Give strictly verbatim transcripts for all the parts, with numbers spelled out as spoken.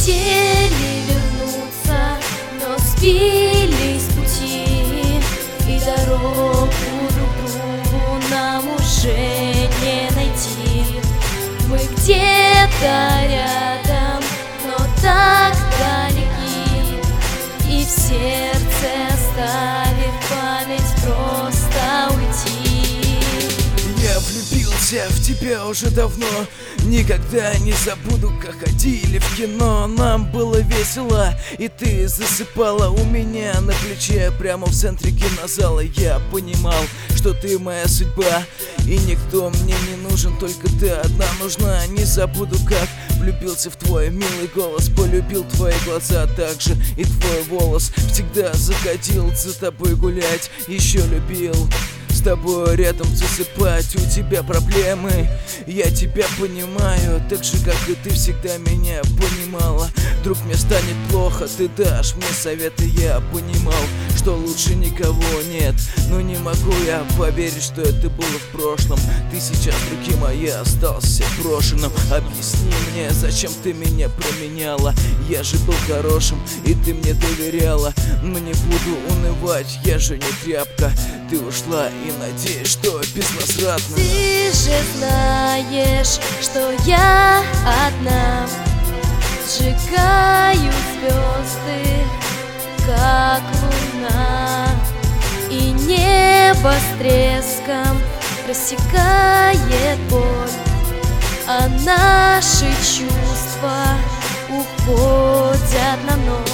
Хотели вернуться, но сбились с пути, и дорогу друг другу нам уже не найти. Мы где-то рядом, но так далеки, и в сердце оставив память просто уйти. Я влюбился в тебя уже давно, никогда не забуду, как ходили в кино. Нам было весело, и ты засыпала у меня на плече прямо в центре кинозала. Я понимал, что ты моя судьба, и никто мне не нужен, только ты одна нужна. Не забуду, как влюбился в твой милый голос, полюбил твои глаза также и твой волос. Всегда заходил за тобой гулять, еще любил с тобой рядом засыпать. У тебя проблемы, я тебя понимаю, так же, как и ты всегда меня понимала. Вдруг мне станет плохо, ты дашь мне советы. Я понимал, что лучше никого нет, но не могу я поверить, что это было в прошлом. Ты сейчас в руки мои остался брошенным. Объясни мне, зачем ты меня променяла? Я же был хорошим, и ты мне доверяла. Но не буду унывать, я же не тряпка. Ты ушла и надеюсь, что безвозвратно. Ты же знаешь, что я одна, сжигаю звезды, как луна, и небо с треском рассекает боль, а наши чувства уходят на ноль.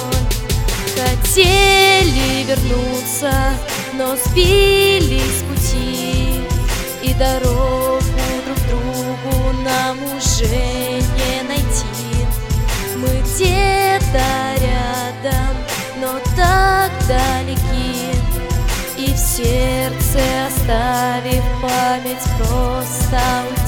Хотели вернуться, но сбились с пути, и дорогу друг другу нам уже не найти. Мы где-то рядом, но так далеки, и в сердце оставив память просто уйти.